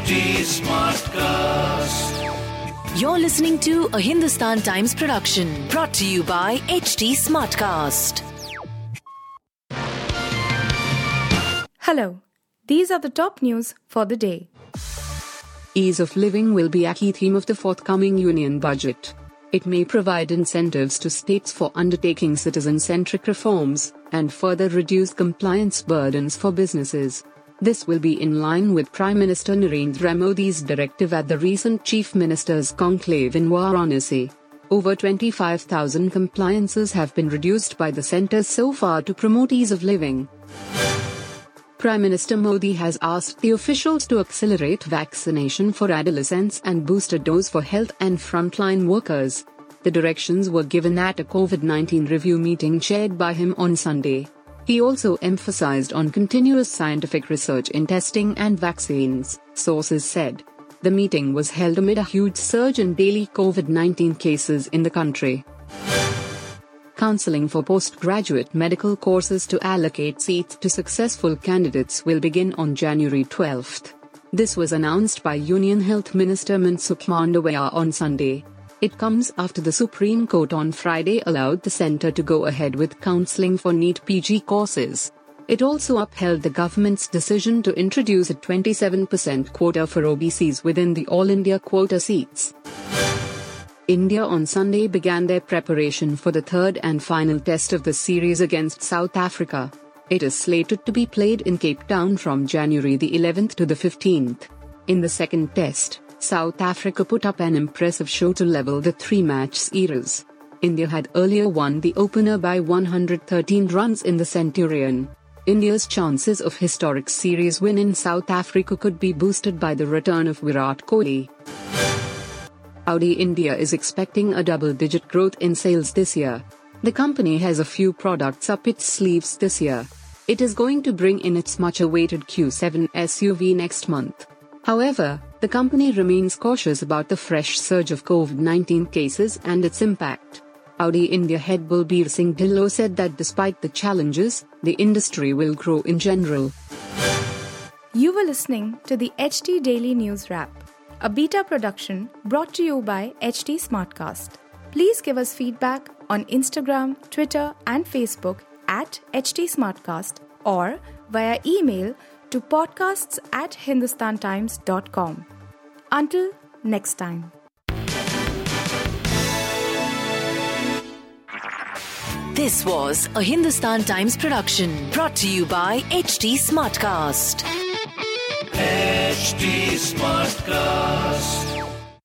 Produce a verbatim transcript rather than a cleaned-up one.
H T Smartcast. You're listening to a Hindustan Times production brought to you by H T Smartcast. Hello, these are the top news for the day. Ease of living will be a key theme of the forthcoming union budget. It may provide incentives to states for undertaking citizen-centric reforms and further reduce compliance burdens for businesses. This will be in line with Prime Minister Narendra Modi's directive at the recent Chief Ministers' Conclave in Varanasi. Over twenty-five thousand compliances have been reduced by the centre so far to promote ease of living. Prime Minister Modi has asked the officials to accelerate vaccination for adolescents and booster dose for health and frontline workers. The directions were given at a COVID nineteen review meeting chaired by him on Sunday. He also emphasized on continuous scientific research in testing and vaccines, sources said. The meeting was held amid a huge surge in daily COVID nineteen cases in the country. Counselling for postgraduate medical courses to allocate seats to successful candidates will begin on January twelfth. This was announced by Union Health Minister Mansukh Mandavia on Sunday. It comes after the Supreme Court on Friday allowed the centre to go ahead with counselling for NEET P G courses. It also upheld the government's decision to introduce a twenty-seven percent quota for O B Cs within the All India quota seats. India on Sunday began their preparation for the third and final test of the series against South Africa. It is slated to be played in Cape Town from January the eleventh to the fifteenth. In the second test, South Africa put up an impressive show to level the three-match series. India had earlier won the opener by one hundred thirteen runs in the Centurion. India's chances of historic series win in South Africa could be boosted by the return of Virat Kohli. Audi India is expecting a double-digit growth in sales this year. The company has a few products up its sleeves this year. It is going to bring in its much-awaited Q seven S U V next month. However, the company remains cautious about the fresh surge of COVID nineteen cases and its impact. Audi India head Balbir Singh Dhillon said that despite the challenges, the industry will grow in general. You were listening to the H T Daily News Wrap, a beta production brought to you by H T Smartcast. Please give us feedback on Instagram, Twitter and Facebook at H T Smartcast or via email to podcasts at hindustan times dot com. Until next time. This was a Hindustan Times production brought to you by H T Smartcast. H T Smartcast.